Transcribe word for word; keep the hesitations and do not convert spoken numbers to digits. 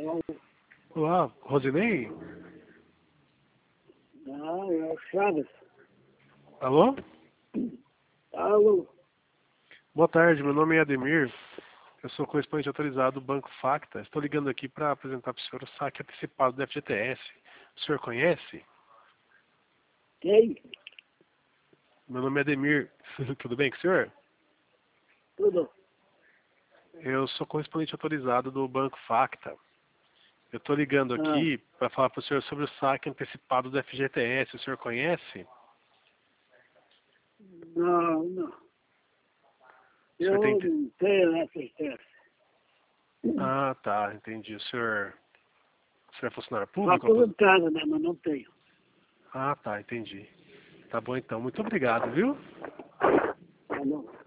Alô? Olá, Rosinei? Não, é o Chaves. Alô? Alô? Boa tarde, meu nome é Ademir. Eu sou correspondente autorizado do Banco Facta. Estou ligando aqui para apresentar para o senhor o saque antecipado do F G T S. O senhor conhece? Quem? Meu nome é Ademir. Tudo bem com o senhor? Tudo. Eu sou correspondente autorizado do Banco Facta. Eu estou ligando Ah, aqui para falar para o senhor sobre o saque antecipado do F G T S. O senhor conhece? não, não. O senhor Eu tem... não tenho essa espécie. Ah, tá, entendi. O senhor, o senhor é funcionário Só público? aposentado, né? Mas não tenho. Ah, tá, entendi. Tá bom então. Muito obrigado, viu? Tá bom.